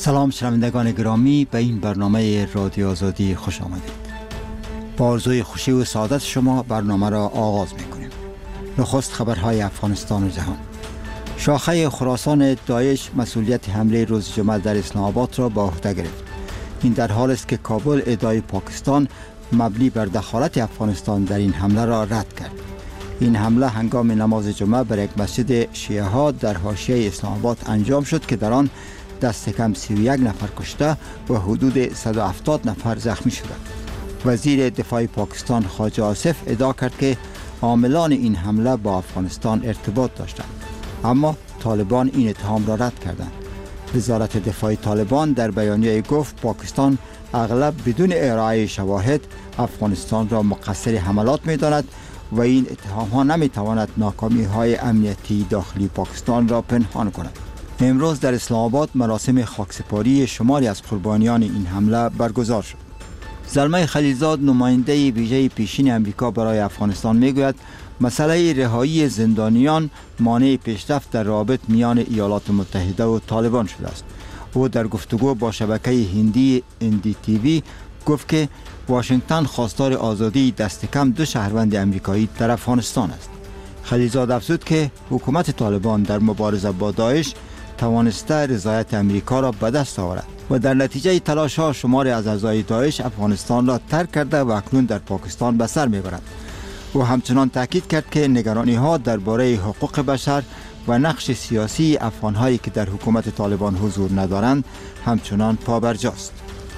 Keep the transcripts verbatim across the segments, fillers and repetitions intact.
سلام شنوندگان گرامی، به این برنامه رادیو آزادی خوش آمدید. با آرزوی خوشی و سعادت شما برنامه را آغاز می‌کنیم. نخست خبرهای افغانستان و جهان. شاخه خراسان داعش مسئولیت حمله روز جمعه در اسلام آباد را به عهده گرفت. این در حالی است که کابل ادعای پاکستان مبنی بر دخالت افغانستان در این حمله را رد کرد. این حمله هنگام نماز جمعه بر یک مسجد شیعه ها در حاشیه اسلام آباد انجام شد که در آن دست کم سی و یک نفر کشته و حدود صد و هفتاد نفر زخمی شدند. وزیر دفاع پاکستان خواجه آصف ادعا کرد که عاملان این حمله با افغانستان ارتباط داشتند، اما طالبان این اتهام را رد کردند. وزارت دفاع طالبان در بیانیه گفت پاکستان اغلب بدون ارائه شواهد افغانستان را مقصر حملات می‌داند و این اتهام ها نمی‌تواند ناکامی های امنیتی داخلی پاکستان را پنهان کند. امروز در اسلام آباد مراسم خاکسپاری شماری از قربانیان این حمله برگزار شد. زلمه خلیلزاد نماینده ویژه پیشین امریکا برای افغانستان میگوید مسئله رهایی زندانیان مانع پیشرفت در روابط میان ایالات متحده و طالبان شده است. او در گفتگو با شبکه هندی ان دی تی وی گفت که واشنگتن خواستار آزادی دست کم دو شهروند امریکایی در افغانستان است. خلیلزاد افزود که حکومت طالبان در مبارزه با داعش توانسته رضایت امریکا را به دست آورد و در نتیجه تلاش ها شماری از اعضای داعش افغانستان را ترک کرده و اکنون در پاکستان به سر میبرند. او همچنان تاکید کرد که نگرانی ها درباره حقوق بشر و نقش سیاسی افغان هایی که در حکومت طالبان حضور ندارند همچنان پابرجاست.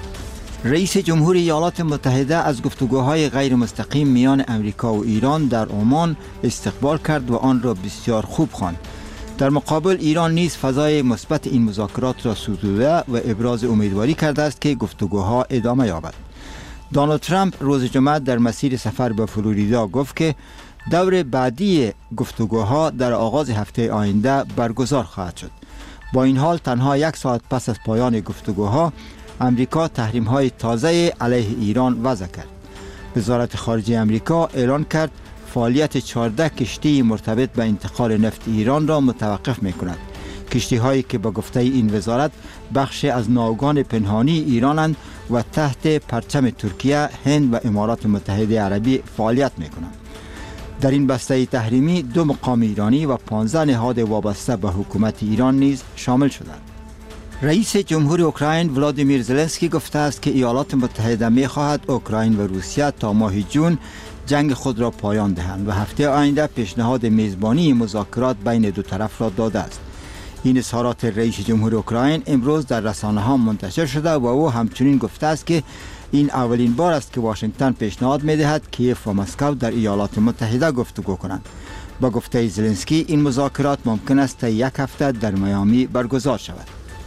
رئیس جمهور ایالات متحده از گفتگوهای غیر مستقیم میان امریکا و ایران در عمان استقبال کرد و آن را بسیار خوب خواند. در مقابل ایران نیز فضای مثبت این مذاکرات را ستوده و ابراز امیدواری کرده است که گفتگوها ادامه یابد. دونالد ترامپ روز جمعه در مسیر سفر به فلوریدا گفت که دور بعدی گفتگوها در آغاز هفته آینده برگزار خواهد شد. با این حال تنها یک ساعت پس از پایان گفتگوها امریکا تحریم‌های تازه علیه ایران وضع کرد. وزارت خارجه امریکا اعلان کرد فعالیت چهارده کشتی مرتبط به انتقال نفت ایران را متوقف می‌کند. کشتی‌هایی که به گفته این وزارت بخش از ناوگان پنهانی ایرانند و تحت پرچم ترکیه، هند و امارات متحده عربی فعالیت می‌کنند. در این بسته تحریمی دو مقام ایرانی و پانزده نهاد وابسته به حکومت ایران نیز شامل شدند. رئیس جمهور اوکراین ولادیمیر زلنسکی گفته است که ایالات متحده می‌خواهد اوکراین و روسیه تا ماه جون جنگ خود را پایان دهند و هفته آینده پیشنهاد میزبانی مذاکرات بین دو طرف را داده است. این اظهارات رئیس جمهور اوکراین امروز در رسانه‌ها منتشر شده و او همچنین گفته است که این اولین بار است که واشنگتن پیشنهاد می‌دهد کیف و مسکو در ایالات متحده گفتگو کنند. با گفته زلنسکی این مذاکرات ممکن است تا یک هفته در میامی برگزار شود.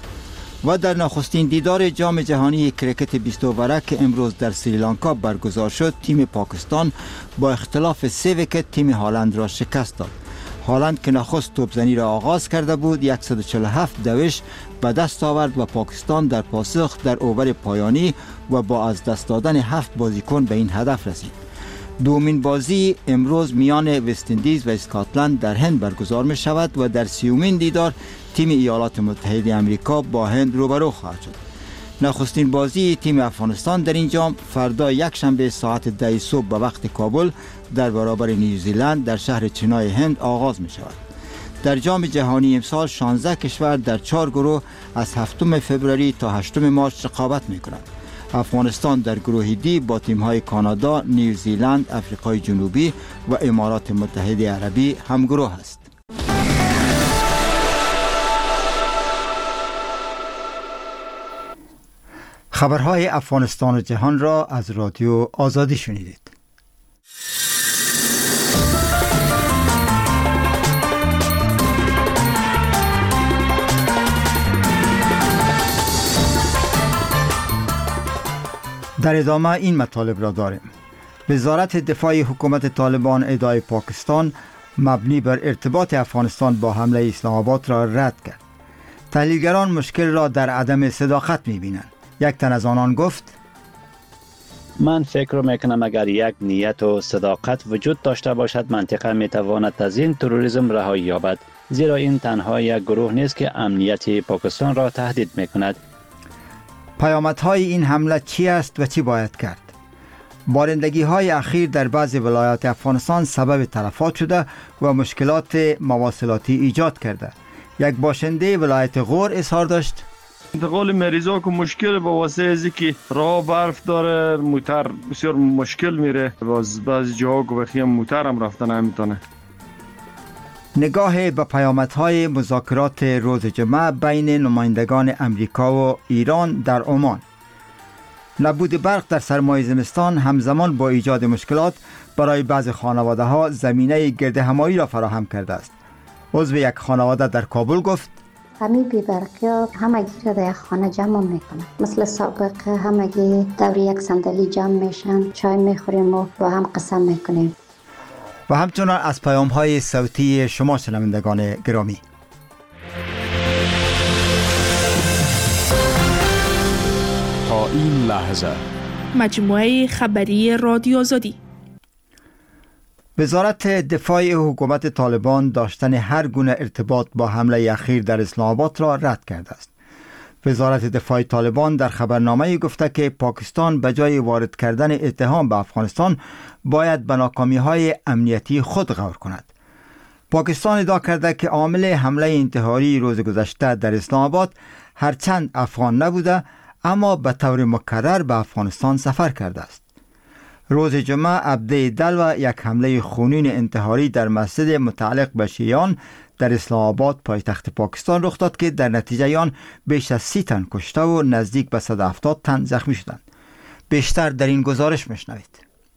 و در نخستین دیدار جام جهانی کرکت بیست اووره که امروز در سریلانکا برگزار شد، تیم پاکستان با اختلاف سه ویکت تیم هالند را شکست داد. هالند که نخست توپزنی را آغاز کرده بود صد و چهل و هفت دوش به دست آورد و پاکستان در پاسخ در اوور پایانی و با از دست دادن هفت بازیکن به این هدف رسید. دومین بازی امروز میان وست اندیز و اسکاتلند در هند برگزار می شود و در سیومین دیدار تیم ایالات متحده آمریکا با هند روبرو خواهد شد. نخستین بازی تیم افغانستان در این جام فردا یک شنبه ساعت ده صبح به وقت کابل در برابر نیوزیلند در شهر چنای هند آغاز می شود. در جام جهانی امسال شانزده کشور در چهار گروه از هفتم فوریه تا هشتم مارس رقابت می کنند. افغانستان در گروه دی با تیم‌های کانادا، نیوزیلند، آفریقای جنوبی و امارات متحده عربی همگروه است. خبرهای افغانستان و جهان را از رادیو آزادی شنیدید. در ادامه این مطالب را داریم. وزارت دفاع حکومت طالبان ادعای پاکستان مبنی بر ارتباط افغانستان با حمله اسلام آباد را رد کرد. تحلیلگران مشکل را در عدم صداقت می‌بینند. یک تن از آنان گفت: من فکر میکنم اگر یک نیت و صداقت وجود داشته باشد منطقه میتواند از این تروریسم رهایی یابد، زیرا این تنها یک گروه نیست که امنیت پاکستان را تهدید میکند. پیامدهای این حمله چی است و چی باید کرد؟ بارندگی های اخیر در بعضی ولایات افغانستان سبب تلفات شده و مشکلات مواصلاتی ایجاد کرده. یک باشنده ولایت غور اظهار داشت: انتقال مریضا که مشکل با واسطه ازی که راه برف داره، موتر بسیار مشکل میره، باز بعضی جاها که بخیم موتر هم رفتن نمیتونه. نگاه به پیامدهای مذاکرات روز جمعه بین نمایندگان امریکا و ایران در عمان. نبود برق در سرمای زمستان همزمان با ایجاد مشکلات برای بعض خانواده ها زمینه گرد همایی را فراهم کرده است. عضو یک خانواده در کابل گفت: همین بی برقی ها همگی را در یک خانه جمع میکنن. مثل سابق همگی دور یک صندلی جمع میشن، چای میخوریم و با هم قسم میکنیم. و همچنان از پیام های صوتی شما شنوندگان گرامی. تا این لحظه مجموعه خبری رادیو آزادی. وزارت دفاع حکومت طالبان داشتن هر گونه ارتباط با حمله اخیر در اسلام آباد را رد کرده است. وزارت دفاع طالبان در خبرنامه‌ای گفته که پاکستان به جای وارد کردن اتهام به افغانستان باید به ناکامی‌های امنیتی خود غور کند. پاکستان ادعا کرده که عامل حمله انتحاری روز گذشته در اسلام آباد هرچند افغان نبوده اما به طور مکرر به افغانستان سفر کرده است. روز جمعه عبده دلو یک حمله خونین انتحاری در مسجد متعلق به شیعیان در اسلام آباد پایتخت پاکستان رخ داد که در نتیجه آن بیش از سی تن کشته و نزدیک به صد و هفتاد تن زخمی شدند. بیشتر در این گزارش میشنوید.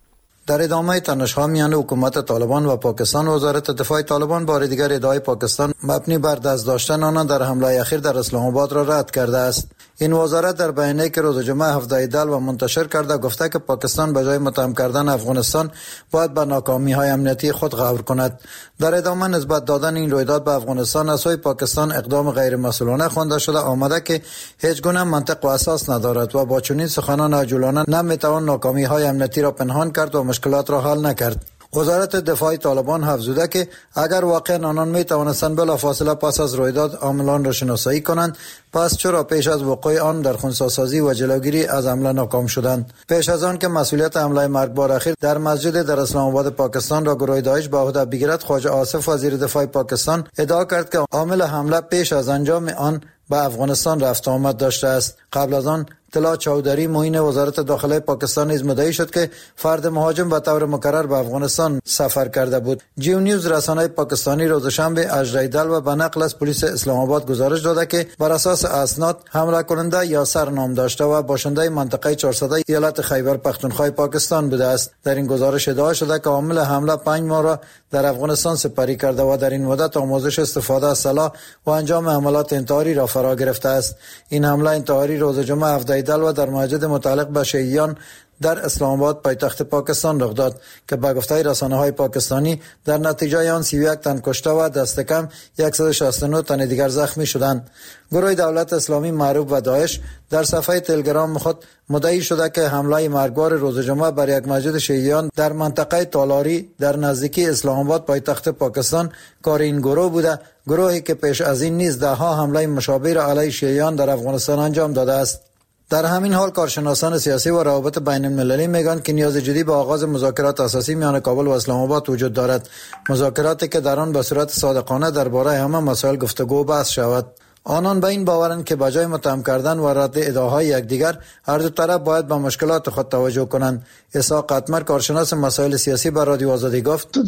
در ادامه تنش‌ها میان حکومت طالبان و پاکستان، وزارت دفاع طالبان بار دیگر ادعای پاکستان مبنی بر دست داشتن آنان در حمله اخیر در اسلام آباد را رد کرده است. این وزارت در بیانیه‌ای که روز جمعه هفده دلو منتشر کرده گفته که پاکستان به جای متهم کردن افغانستان باید به ناکامی‌های امنیتی خود غور کند. در ادامه نسبت دادن این رویداد به افغانستان از سوی پاکستان اقدام غیر مسئولانه خوانده شده آمده که هیچ گونه منطق و اساس ندارد و با چنین سخنان عجولانه نمیتوان ناکامی‌های امنیتی را پنهان کرد و مشکلات را حل نکرد. وزارت دفاع طالبان افزوده که اگر واقعا آنان می توانستند بلافاصله پس از رویداد عاملان را شناسایی کنند، پس چرا پیش از وقوع آن در خنثی‌سازی و جلوگیری از حمله ناکام شدند؟ پیش از آن که مسئولیت حمله مرگبار اخیر در مسجد در اسلام آباد پاکستان را گروه داعش به عهده بگیرد، خواجه آصف وزیر دفاع پاکستان ادعا کرد که عامل حمله پیش از انجام آن به افغانستان رفت آمد داشته است. قبل از آن طلا چودری معین وزارت داخله پاکستان نیز مدعی شد که فرد مهاجم به طور مکرر به افغانستان سفر کرده بود. جیو نیوز رسانه پاکستانی روز شنبه اجرای دلو به نقل از پلیس اسلام آباد گزارش داده که بر اساس اسناد حمله کننده یاسر نام داشته و باشنده منطقه چهارصد ایالت خیبر پختونخوا پاکستان بوده است. در این گزارش ادعا شده که عامل حمله پنج ماه را در افغانستان سپری کرده و در این مدت آموزش استفاده از سلاح و انجام حملات انتحاری را فرا گرفته است. این حمله انتحاری روز جمعه هفده دلو در مسجد متعلق به شیعیان در اسلام آباد پایتخت پاکستان رخ داد که به گفته رسانه‌های پاکستانی در نتیجه آن سی و یک تن کشته و دست کم صد و شصت و نه تن دیگر زخمی شدند. گروه دولت اسلامی معروف به داعش در صفحه تلگرام خود مدعی شده که حمله مرگبار روز جمعه بر یک مسجد شیعیان در منطقه تالاری در نزدیکی اسلام آباد پایتخت پاکستان کار این گروه بوده، گروهی که پیش از این نیز ده ها حمله مشابه را علیه شیعیان در افغانستان انجام داده است. در همین حال کارشناسان سیاسی و روابط بین المللی میگن که نیاز جدی به آغاز مذاکرات اساسی میان کابل و اسلام آباد وجود دارد، مذاکراتی که در آن به صورت صادقانه درباره همه مسائل گفتگو و بحث شود. آنان به این باورند که به جای متهم کردن و رد ادعاهای یکدیگر، هر دو طرف باید به مشکلات خود توجه کنند. اسحاق قطمر کارشناس مسائل سیاسی به رادیو آزادی گفت: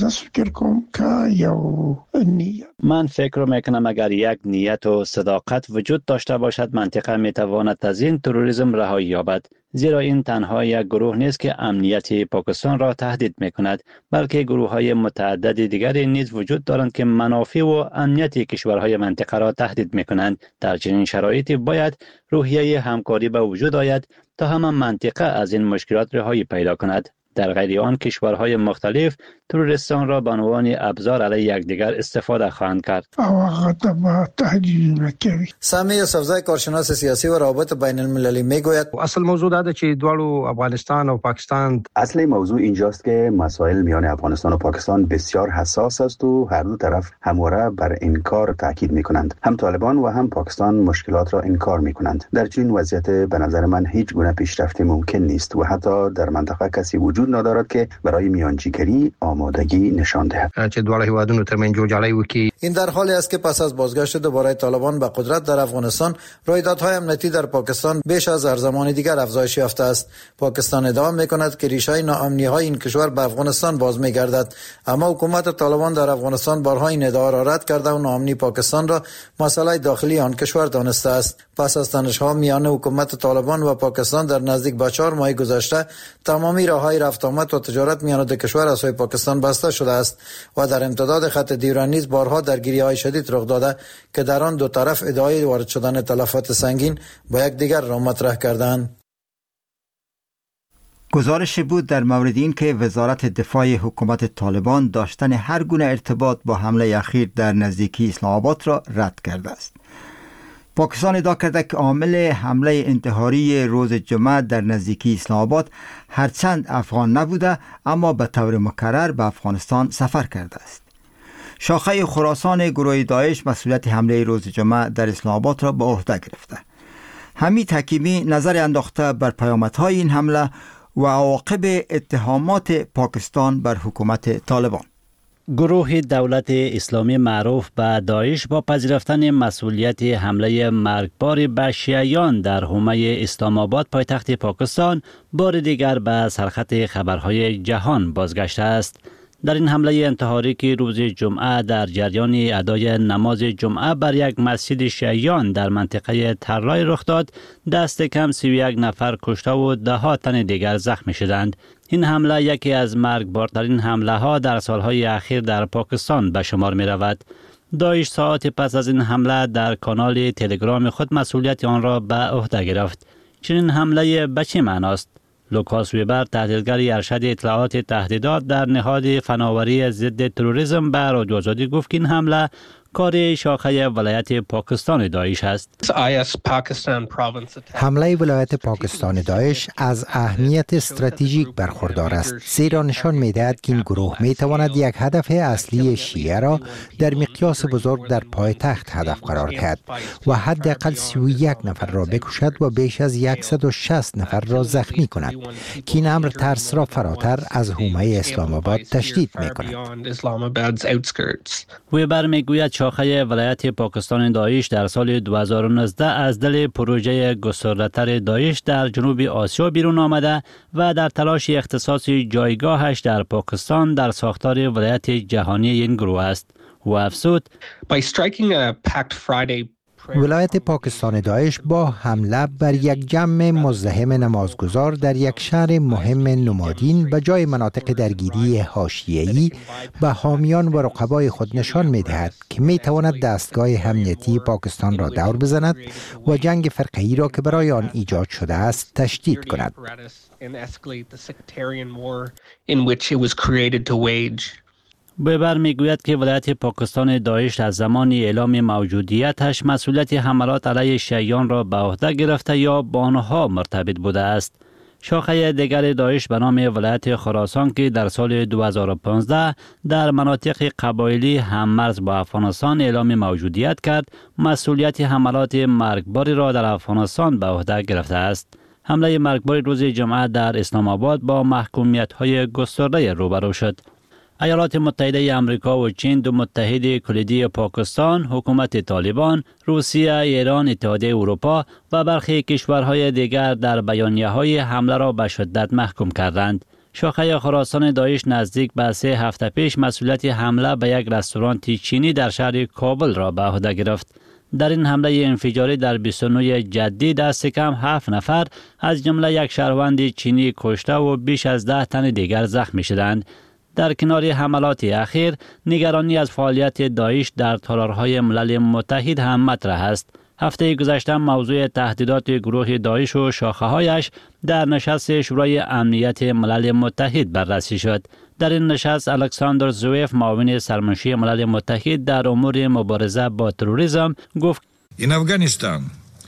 من فکر میکنم اگر یک نیت و صداقت وجود داشته باشد، منطقه میتواند از این تروریسم رهایی یابد، زیرا این تنها یک گروه نیست که امنیت پاکستان را تهدید میکند، بلکه گروه های متعدد دیگری نیز وجود دارند که منافع و امنیت کشورهای منطقه را تهدید میکنند. در چنین شرایطی باید روحیه همکاری به وجود آید تا همه منطقه از این مشکلات رهایی پیدا کند. در غیر آن کشورهای مختلف تروریستان را به عنوان ابزار علیه یکدیگر استفاده خواهند کرد. سامی یوسفزای کارشناس سیاسی و روابط بین المللی میگوید اصل موضوع ده چې دوالو افغانستان و پاکستان اصل موضوع اینجاست که مسائل میان افغانستان و پاکستان بسیار حساس است و هر دو طرف همواره بر انکار تاکید میکنند. هم طالبان و هم پاکستان مشکلات را انکار میکنند. در چنین وضعیت به نظر من هیچ گونه پیشرفت ممکن نیست و حتی در منطقه کسی وجود ندارد که برای میانجیگری آمادگی نشان دهد. چې دوالو هیوادونو ترمنځ جوړجاړی وکړي. این در حالی است که پس از بازگشت دوباره طالبان به قدرت در افغانستان رویدادهای امنیتی در پاکستان بیش از هر زمان دیگر افزایش یافته است. پاکستان ادعا میکند که ریشه ناامنی‌های این کشور به افغانستان باز میگردد، اما حکومت طالبان در افغانستان بارها این ادعا را رد کرده و ناامنی پاکستان را مسئله داخلی آن کشور دانسته است. پس از تنش‌ها میان حکومت طالبان و پاکستان در نزدیک به چهار ماه گذشته تمامی راههای رفت آمد و تجارت میان دو کشور از سوی پاکستان بسته شده است و در امتداد خط دیران نیز بارها درگیری‌های شدید رخ داده که در آن دو طرف ادعای وارد شدن تلفات سنگین با یکدیگر را مطرح کردند. گزارش بود در مورد این که وزارت دفاع حکومت طالبان داشتن هر گونه ارتباط با حمله اخیر در نزدیکی اسلام آباد را رد کرده است. پاکستان ادعا کرده که عامل حمله انتحاری روز جمعه در نزدیکی اسلام آباد هرچند افغان نبوده اما به طور مکرر به افغانستان سفر کرده است. شاخه خراسان گروه داعش مسئولیت حمله روز جمعه در اسلام آباد را به عهده گرفته. حمید حکیمی نظر انداخته بر پیامدهای این حمله و عواقب اتهامات پاکستان بر حکومت طالبان. گروه دولت اسلامی معروف به داعش با پذیرفتن مسئولیت حمله مرگبار به شیعیان در حومه اسلام آباد پایتخت پاکستان بار دیگر به سرخط خبرهای جهان بازگشته است. در این حمله انتحاری که روز جمعه در جریان ادای نماز جمعه بر یک مسجد شیعیان در منطقه ترای رخ داد، دست کم سی و یک نفر کشته و ده ها تن دیگر زخمی شدند. این حمله یکی از مرگبارترین حمله ها در سالهای اخیر در پاکستان به شمار می رود. داعش ساعات پس از این حمله در کانال تلگرام خود مسئولیت آن را به عهده گرفت. چنین حمله به چه معناست؟ لوکاس ویبر، تحلیلگر ارشد اطلاعات تهدیدات در نهاد فناوری ضد تروریسم، به رادیو آزادی گفت که این حمله کار شاخه ولایت پاکستان داعش است. حمله ولایت پاکستان داعش از اهمیت استراتژیک برخوردار است، زیرا نشان می‌دهد که این گروه می‌تواند یک هدف اصلی شیعه را در مقیاس بزرگ در پایتخت هدف قرار دهد و حداقل سی و یک نفر را بکشد و بیش از صد و شصت نفر را زخمی کند که این امر ترس را فراتر از حومه اسلام آباد تشدید می‌کند. ویبر میگوید شاخه ولایت پاکستان داعش در سال دو هزار و نوزده از دل پروژه گسترده‌تر داعش در جنوب آسیا بیرون آمده و در تلاش اختصاص جایگاهش در پاکستان در ساختار ولایت جهانی این گروه است. و افزود ولایت پاکستان داعش با حمله بر یک جمع مزدحم نمازگزار در یک شهر مهم نمادین به جای مناطق درگیری حاشیه‌ای به حامیان و رقبای خود نشان می‌دهد که می‌تواند دستگاه امنیتی پاکستان را دور بزند و جنگ فرقه‌ای را که برای آن ایجاد شده است تشدید کند. ویبر میگوید که ولایت پاکستان داعش از زمان اعلام موجودیتش مسئولیت حملات علیه شیعیان را به عهده گرفته یا با آنها مرتبط بوده است. شاخه دیگر داعش به نام ولایت خراسان که در سال دو هزار و پانزده در مناطق قبایلی هممرز با افغانستان اعلام موجودیت کرد، مسئولیت حملات مرگباری را در افغانستان به عهده گرفته است. حمله مرگبار روز جمعه در اسلام آباد با محکومیت‌های گسترده روبرو شد. ایالات متحده آمریکا و چین، دو متحد کلیدی پاکستان، حکومت طالبان، روسیه، ایران، اتحادیه اروپا و برخی کشورهای دیگر در بیانیه‌های حمله را به شدت محکوم کردند. شاخه خراسان داعش نزدیک به سه هفته پیش مسئولیت حمله به یک رستوران چینی در شهر کابل را به عهده گرفت. در این حمله انفجاری در بیست و نه جدی دست کم هفت نفر از جمله یک شهروند چینی کشته و بیش از ده تن دیگر زخمی شدند. در کنار حملات اخیر، نگرانی از فعالیت داعش در تالارهای ملل متحد هم مطرح است. هفته گذشته موضوع تهدیدات گروه داعش و شاخه‌هایش در نشست شورای امنیت ملل متحد بررسی شد. در این نشست الکساندر زویف معاون سرمنشی ملل متحد در امور مبارزه با تروریسم گفت In Afghanistan,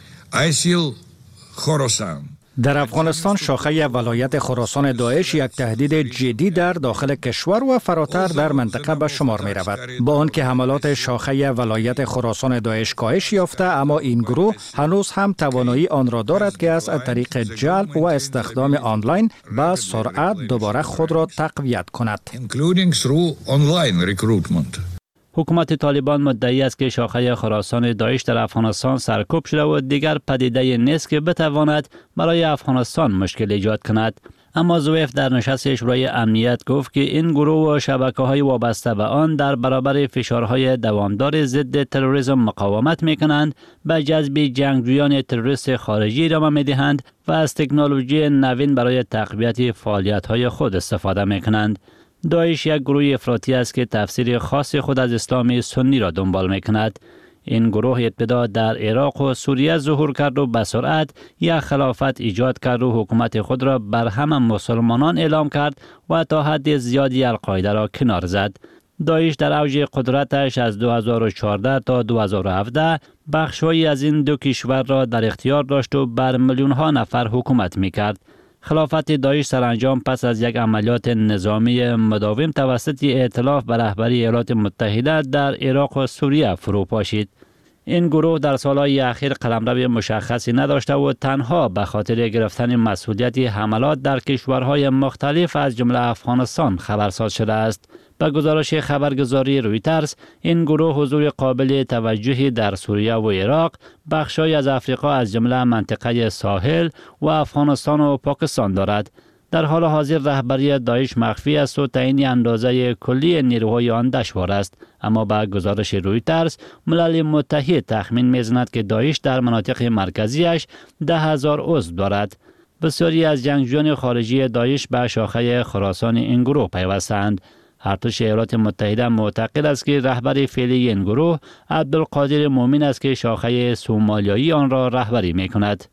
ISIL Khorasan در افغانستان شاخه ولایت خراسان داعش یک تهدید جدی در داخل کشور و فراتر در منطقه به شمار می رود. با آنکه حملات شاخه ولایت خراسان داعش کاهش یافته، اما این گروه هنوز هم توانایی آن را دارد که از طریق جلب و استخدام آنلاین به سرعت دوباره خود را تقویت کند. including through online recruitment. حکومت طالبان مدعی است که شاخه خراسان داعش در افغانستان سرکوب شده و دیگر پدیده نیست که بتواند برای افغانستان مشکل ایجاد کند. اما زویف در نشست شورای امنیت گفت که این گروه و شبکه‌های وابسته به آن در برابر فشارهای دوامدار ضد تروریسم مقاومت می‌کنند، به جذب جنگجویان تروریست خارجی ادامه می‌دهند و از تکنولوژی نوین برای تقویت فعالیت‌های خود استفاده می‌کنند. داعش یک گروه افراطی است که تفسیر خاص خود از اسلام سنی را دنبال می‌کند. این گروه ابتدا در عراق و سوریه ظهور کرد و به سرعت یک خلافت ایجاد کرد و حکومت خود را بر همه مسلمانان اعلام کرد و تا حد زیادی القاعده را کنار زد. داعش در اوج قدرتش از دو هزار و چهارده تا دو هزار و هفده بخش‌هایی از این دو کشور را در اختیار داشت و بر میلیون‌ها نفر حکومت می‌کرد. خلافت داعش سرانجام پس از یک عملیات نظامی مداوم توسط ائتلاف به رهبری ایالات متحده در عراق و سوریه فرو پاشید. این گروه در سالهای اخیر قلمرو مشخصی نداشته و تنها به خاطر گرفتن مسئولیت حملات در کشورهای مختلف از جمله افغانستان خبرساز شده است. به گزارش خبرگزاری رویترز، این گروه حضور قابل توجهی در سوریه و عراق، بخشای از افریقا از جمله منطقه ساحل و افغانستان و پاکستان دارد. در حال حاضر رهبری داعش مخفی است و تعیین اندازه کلی نیروهای آن دشوار است، اما با گزارش رویترز ملل متحد تخمین می‌زند که داعش در مناطق مرکزیش ده هزار عضو دارد. بسیاری از جنگجویان خارجی داعش به شاخه خراسان این گروه پیوستند. ارتش ایالات متحده معتقد است که رهبر فعلی این گروه عبدالقادر مومن است که شاخه سومالیایی آن را رهبری می‌کند.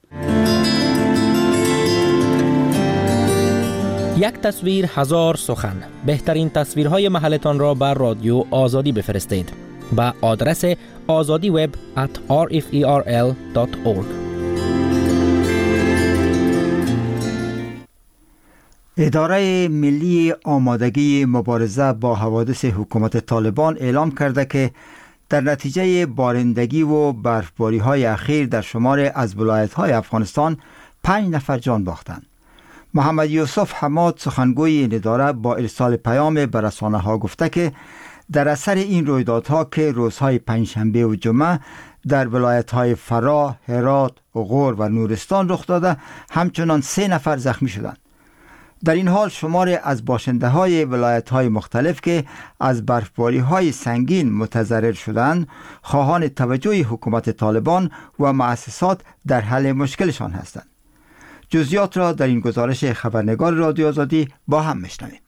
یک تصویر هزار سخن. بهترین تصویرهای محلتان را بر رادیو آزادی بفرستید به آدرس azadiweb at r f e r l dot org. اداره ملی آمادگی مبارزه با حوادث حکومت طالبان اعلام کرده که در نتیجه بارندگی و برفباری های اخیر در شمار از ولایت های افغانستان پنج نفر جان باختند. محمد یوسف حماد سخنگوی این اداره با ارسال پیام به رسانه ها گفته که در اثر این رویدادها که روزهای پنجشنبه و جمعه در ولایت های فراه، هرات، غور و نورستان رخ داده، همچنان سه نفر زخمی شدند. در این حال شمار از باشنده های ولایت های مختلف که از برفباری های سنگین متضرر شدند خواهان توجه حکومت طالبان و مؤسسات در حل مشکلشان هستند. جزئیات را در این گزارش خبرنگار رادیو آزادی با هم میشنویم.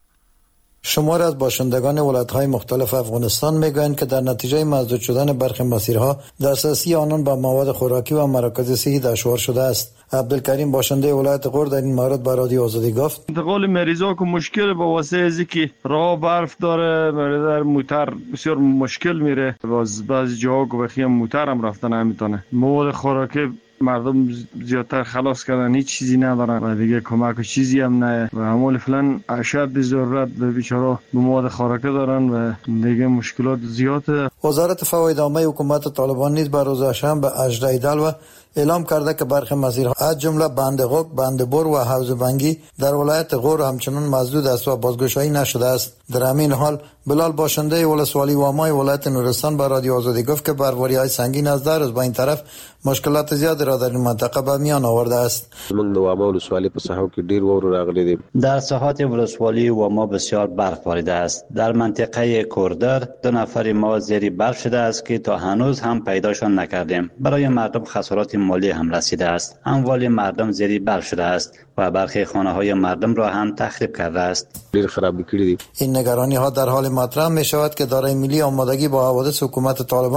شمار از باشندگان ولایت‌های مختلف افغانستان میگویند که در نتیجه مسدود شدن برخی مسیرها دسترسی آنان به مواد خوراکی و مراکز صحی دشوار شده است. عبدالکریم باشنده ولایت غور در این مورد به رادیو آزادی گفت انتقال مریضا که مشکل با واسطه از که راه برف داره، در موتر بسیار مشکل میره، باز بعضی جاها که بخیم موتر هم رفتن نمیتونه. مواد خوراکی مردم زیادتر خلاص کردن، هیچ چیزی ندارن و دیگه کمک و چیزی هم نه و همول فلان اشد ضرورت به بیچاره مواد خوراکی دارن و دیگه مشکلات زیاده. وزارت فواید عامه حکومت طالبان نیز بر روز شنبه هجده ایدل اعلام کرده که برخی مسیرها از جمله بندقوق، بندبور و حوض بنگی در ولایت غور همچنان مسدود است و بازگشایی نشده است. در همین حال بلال باشنده ولسوالی وامای ولایت نورستان به رادیو آزادی گفت که برفباری‌های سنگین از در روز به این طرف مشکلات زیادی را در این منطقه به میان آورده است. موږ د واما ولسوالی په ساحو کې ډیر وور راغلي دي. در ساحات ولسوالی واما بسیار برف باریده است. در منطقه کوردر دو نفر ما زیر برف شده است که تا هنوز هم پیداشان نکردیم. برای مردم خسارات مالی هم رسیده است. اموال مردم زیر برف شده است و برخی خانه‌های مردم را هم تخریب کرده است. ډیر خراب کړي دي. این نگرانی ها در حال مطرح می شود که اداره ملی آمادگی با حوادث حکومت طالبان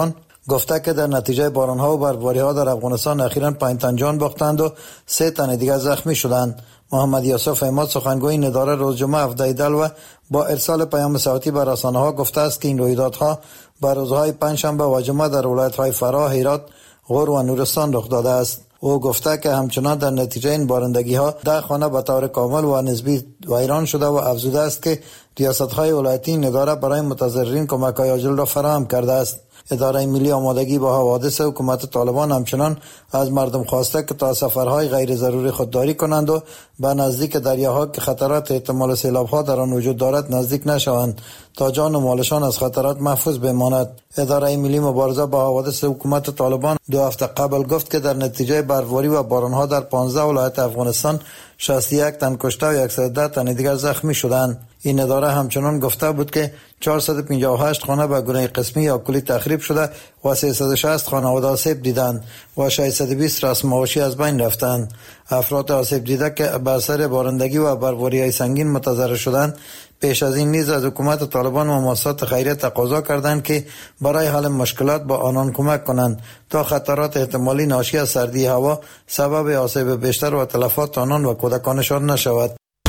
گفته که در نتیجه باران‌ها و برفباری‌ها در افغانستان اخیراً پنج تن جان باختند و سه تن دیگر زخمی شدند. محمد یوسف احمد سخنگوی این اداره روز جمعه هفده دلو با ارسال پیام صوتی به رسانه‌ها گفته است که این رویدادها بر روزهای پنجشنبه و جمعه در ولایت‌های فراه، هرات، غور و نورستان رخ داده است. او گفته که همچنان در نتیجه این بارندگی‌ها ده خانه به طور کامل و نسبی ویران شده و افزوده است که ریاست‌های ولایتی این اداره برای متضررین کمک‌های عاجل را فراهم کرده است. اداره ملی آمادگی با حوادث حکومت طالبان همچنان از مردم خواسته که تا سفرهای غیر ضروری خودداری کنند و به نزدیک دریاها که خطرات احتمال سیلاب‌ها در آن وجود دارد نزدیک نشوند تا جان و مالشان از خطرات محفوظ بماند. اداره ملی مبارزه با حوادث حکومت طالبان دو هفته قبل گفت که در نتیجه برفباری و باران‌ها در پانزده ولایت افغانستان شصت و یک تن کشته و صد و ده تن دیگر زخمی شدند. این اداره همچنان گفته بود که چهارصد و پنجاه و هشت خانه به گونه قسمی یا کلی تخریب شده و سیصد و شصت خانواده آسیب دیدند و ششصد و بیست رسم معاشی از بین رفتند. افراد آسیب دیده که به اثر بارندگی و برفباری‌های سنگین متضرر شدند پیش از این نیز از حکومت طالبان و مؤسسات خیریه تقاضا کردند که برای حل مشکلات با آنان کمک کنند تا خطرات احتمالی ناشی از سردی هوا سبب آسیب بیشتر و تلفات آنان و کودکانشان نشود.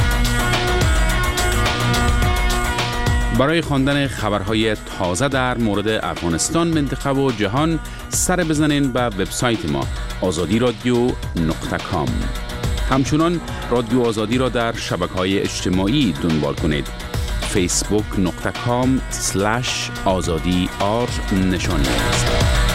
برای خواندن خبرهای تازه در مورد افغانستان، منطقه و جهان سر بزنین به وبسایت ما آزادی رادیو نقطه کام. همچنان رادیو آزادی را در شبکه‌های اجتماعی دنبال کنید. فیسبوک نقطه کام سلش آزادی آر نشانی است.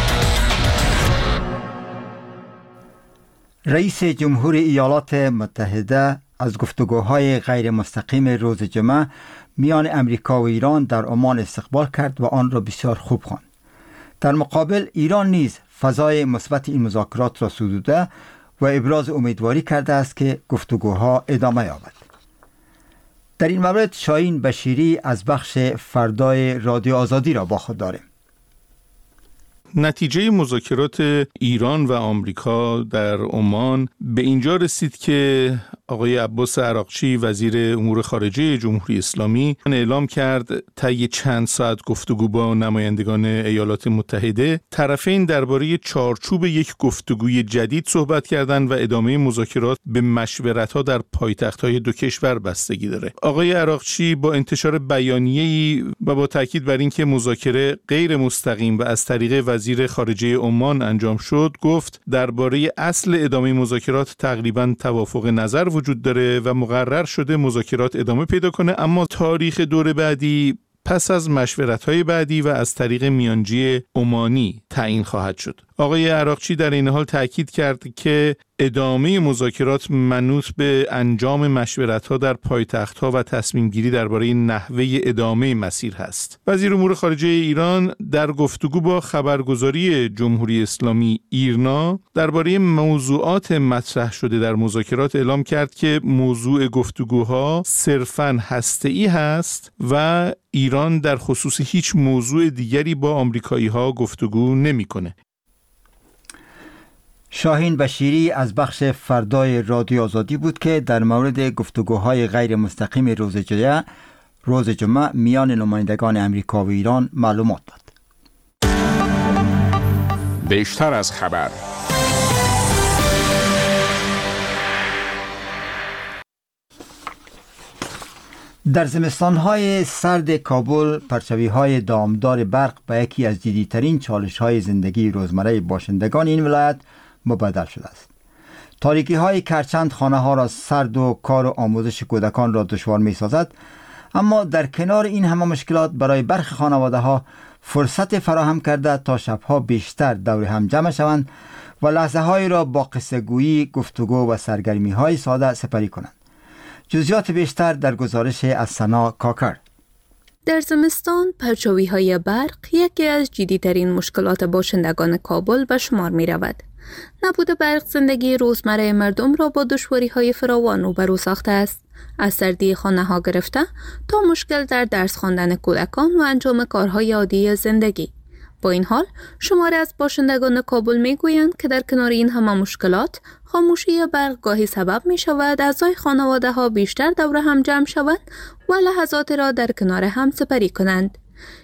رئیس جمهور ایالات متحده از گفتگوهای غیر مستقیم روز جمعه میان امریکا و ایران در عمان استقبال کرد و آن را بسیار خوب خواند. در مقابل ایران نیز فضای مثبت این مذاکرات را ستوده و ابراز امیدواری کرده است که گفتگوها ادامه یابد. در این مورد شاهین بشیری از بخش فردای رادیو آزادی را با خود داریم. نتیجه مذاکرات ایران و آمریکا در عمان به اینجا رسید که آقای عباس عراقچی وزیر امور خارجه جمهوری اسلامی اعلام کرد طی چند ساعت گفتگو با نمایندگان ایالات متحده طرفین درباره چارچوب یک گفتگوی جدید صحبت کردند و ادامه مذاکرات به مشورت‌ها در پایتخت‌های دو کشور بستگی داره. آقای عراقچی با انتشار بیانیه‌ای و با تاکید بر اینکه مذاکره غیر مستقیم و از طریق وزیر خارجه عمان انجام شد گفت درباره اصل ادامه مذاکرات تقریباً توافق نظر وجود داره و مقرر شده مذاکرات ادامه پیدا کنه، اما تاریخ دور بعدی پس از مشورت‌های بعدی و از طریق میانجی عمانی تعیین خواهد شد. آقای عراقچی در این حال تأکید کرد که ادامه مذاکرات منوط به انجام مشورت‌ها در پایتخت‌ها و تصمیم گیری درباره نحوه ادامه مسیر هست. وزیر امور خارجه ایران در گفتگو با خبرگزاری جمهوری اسلامی ایرنا درباره موضوعات مطرح شده در مذاکرات اعلام کرد که موضوع گفتگوها صرفاً هسته‌ای هست و ایران در خصوص هیچ موضوع دیگری با آمریکایی‌ها گفتگو نمی‌کنه. شاهین بشیری از بخش فردای رادیو آزادی بود که در مورد گفتگوهای غیر مستقیم روز جمعه روز جمعه میان نمایندگان امریکا و ایران معلومات داد. بیشتر از خبر. در زمستان‌های سرد کابل پرچاوی‌های دامدار برق به یکی از جدی‌ترین چالش‌های زندگی روزمره باشندگان این ولایت مبدل شده است. تاریکی‌های کرچند خانه‌ها را سرد و کار و آموزش کودکان را دشوار می‌سازد، اما در کنار این همه مشکلات برای برخی خانواده‌ها فرصت فراهم کرده تا شب‌ها بیشتر دور هم جمع شوند و لحظه‌هایی را با قصه‌گویی، گفتگو و سرگرمی‌های ساده سپری کنند. جزئیات بیشتر در گزارش از سنا کاکر. در زمستان پرچاوی‌های برق یکی از جدی‌ترین مشکلات باشندگان کابل به شمار می‌رود. نبود برق زندگی روزمره مردم را با دشواری‌های فراوان روبرو ساخته است. از سردی خانه‌ها گرفته تا مشکل در درس خواندن کودکان و انجام کارهای عادی زندگی. با این حال شماری از باشندگان کابل میگویند که در کنار این همه مشکلات خاموشی برق گاهی سبب می شود اعضای خانواده ها بیشتر دور هم جمع شوند و لحظات را در کنار هم سپری کنند.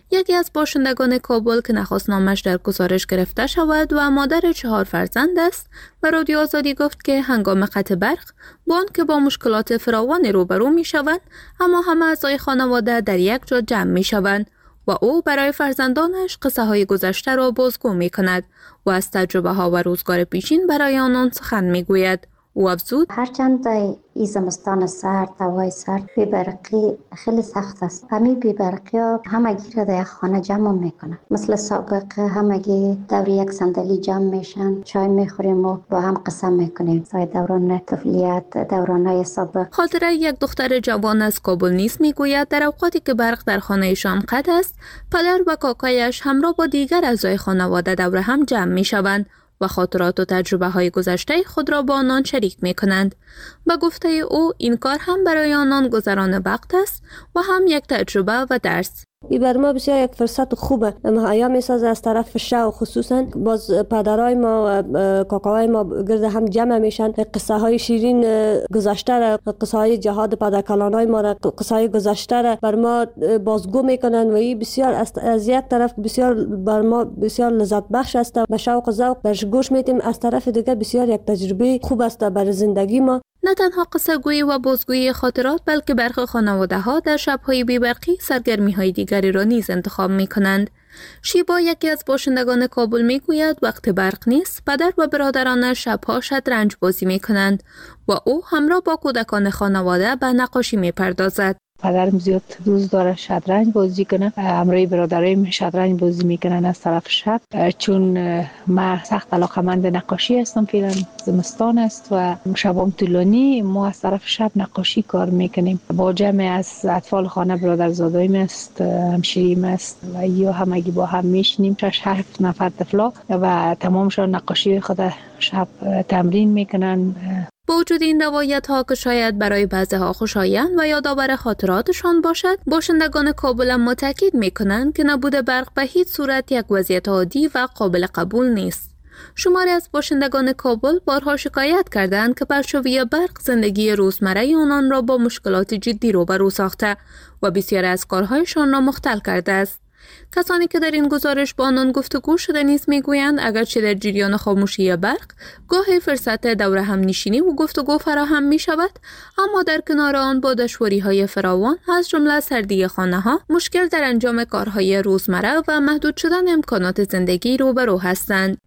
یکی از باشندگان کابل که نخواست نامش در گزارش گرفته شود و مادر چهار فرزند است و رادیو آزادی گفت که هنگام قطع برق با آنکه با مشکلات فراوان روبرو می شوند، اما همه اعضای خانواده در یک جا جمع می شوند و او برای فرزندانش قصه های گذشته را بازگو می کند و از تجربه ها و روزگار پیشین برای آنان سخن می گوید. او افزود هرچند این زمستان سرد، هوای سرد، بی‌برقی خیلی سخت است. همین بی‌برقی ها همگی را در یک خانه جمع میکنه. مثل سابق همگی دور یک صندلی جمع میشن، چای میخوریم و با هم قسم میکنیم. سای دوران طفولیت، دورانهای سابق. خاطره یک دختر جوان از کابل نیز میگوید در اوقاتی که برق در خانهشان قطع است، پدر و کاکایش همراه با دیگر اعضای خانواده دور هم جمع میشوند و خاطرات و تجربه های گذشته خود را با آنان شریک می کنند. به گفته او این کار هم برای آنان گذران وقت است و هم یک تجربه و درس. این بر ما بسیار یک فرصت خوبه. مهیا می سازه از طرف شو، خصوصا باز پدرای ما و کاکاهای ما گرد هم جمع میشن، قصه های شیرین گذشته را، قصه های جهاد پدرکلانای ما را، قصه های گذشته را بر ما بازگو میکنن و این بسیار از یک طرف بسیار بر ما بسیار لذت بخش است. به شوق و ذوق برش گوش میدیم، از طرف دیگه بسیار یک تجربه خوب است برای زندگی ما. نه تنها قصه گویی و بازگویی خاطرات، بلکه برخی خانواده ها در شب‌های بی‌برقی سرگرمی های دیگری را نیز انتخاب می کنند. شیبا یکی از باشندگان کابل می گوید وقت برق نیست، پدر و برادرانش شب‌ها شطرنج بازی می کنند و او همراه با کودکان خانواده به نقاشی می پردازد. پدرم زیاد دوست داره شطرنج بازی کنه، همراه برادرایم شطرنج بازی میکنن از طرف شب. چون من سخت علاقه‌مند نقاشی هستم، فعلا زمستان است و شبام طولانی، ما از طرف شب نقاشی کار میکنیم. با جمع از اطفال خانه برادرزادایم است، همشیریم است و یا همگی با هم میشینیم، شش هفت نفر طفلا و تمامشان نقاشی خود شب تمرین میکنن. با وجود این روایت ها که شاید برای بعضی ها خوشایند و یادآور خاطراتشان باشد، باشندگان کابل اما تاکید میکنند که نبود برق به هیچ صورت یک وضعیت عادی و قابل قبول نیست. شماری از باشندگان کابل بارها شکایت کردند که پرچاوی برق زندگی روزمره آنان را با مشکلات جدی روبرو ساخته و بسیاری از کارهایشان را مختل کرده است. کسانی که در این گزارش با آنان گفتگو شده نیز میگویند اگرچه در جریان خاموشی برق گاهی فرصت دور هم نشینی و گفتگو فراهم می شود، اما در کنار آن با دشواری های فراوان از جمله سردی خانه ها، مشکل در انجام کارهای روزمره و محدود شدن امکانات زندگی روبرو هستند.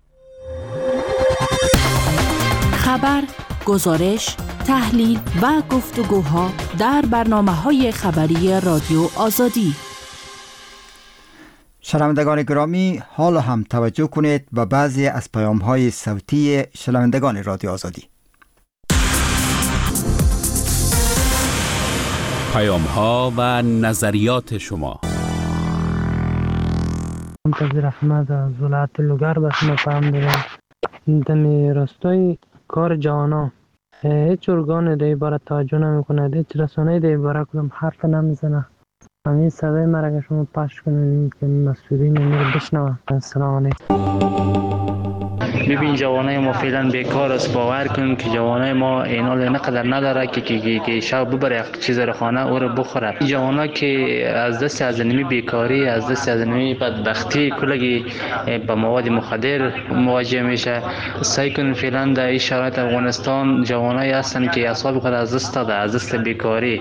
خبر، گزارش، تحلیل و گفتگوها در برنامه‌های خبری رادیو آزادی. شنوندگان گرامی، حالا هم توجه کنید به بعضی از پیام‌های صوتی شنوندگان رادیو آزادی. پیام‌ها و نظریات شما. منتظر احمد از ولایت لوگر به شما پیام دادم. دمی راستای کار جوانا هیچ ارگان در عبارت توجه نمی‌کنه، هیچ رسانه‌ای در عبارت کدام حرف نمیزنه. همین صدای مرا که شما پخش کنید که مسئولین این رو بشنوند. السلام علیکم. ببین جوانای ما فعلا بیکار است. باور کن که جوانای ما اینا نقدر نداره که که که شب ببره یک چیز رو خانه او رو بخوره. جوانا که از دست از نمی بیکاری، از دست از نمی بدبختی کلگی با مواد مخدر مواجه میشه. سعی کن فعلا در این شرایط افغانستان جوانای هستن که اعصاب خود از دست داده، از دست بیکاری.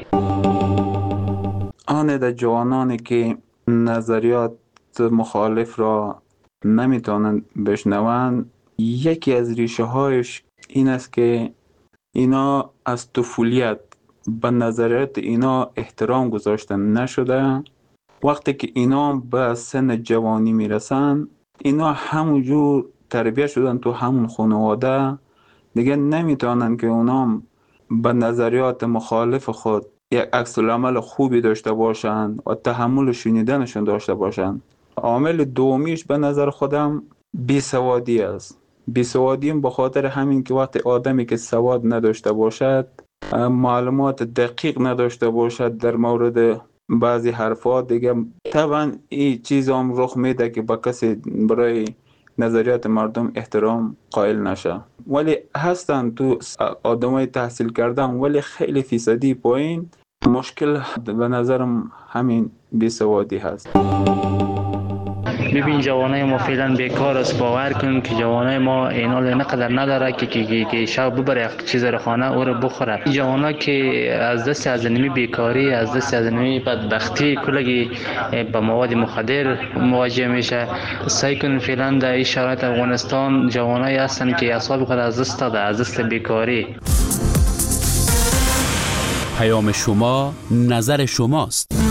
آن در جوانانی که نظریات مخالف را نمیتونن بشنوند، یکی از ریشه هایش این است که اینا از طفولیت به نظریات اینا احترام گذاشتن نشده. وقتی که اینا به سن جوانی میرسن، اینا همونجور تربیت شدن تو همون خانواده، دیگه نمیتونن که اونا به نظریات مخالف خود یک عکس العمل خوبی داشته باشند و تحمل شنیدنشون داشته باشند. عامل دومیش به نظر خودم بیسوادی است. بیسوادی به خاطر همین که وقتی آدمی که سواد نداشته باشد، معلومات دقیق نداشته باشد در مورد بعضی حرفات، دیگه طبعا این چیز هم رخ میده که با کسی برای نظریات مردم احترام قائل نشه. ولی هستن تو آدمای تحصیل کردن ولی خیلی فیصدی پایین مشکل به نظرم همین بیسوادی هست. ببین جوانای ما فعلا بیکار است. باور کن که جوانای ما اینال نقدر نداره که که که شب ببره چیز رو خانه او رو بخوره. جوانا که از دست از نمی بیکاری، از دست از نمی بدبختی کلگی با مواد مخدر مواجه میشه. سعی کن فعلا در این شرایط افغانستان جوانای هستن که اعصاب خود از دست داده، از دست بیکاری. پیام شما نظر شماست.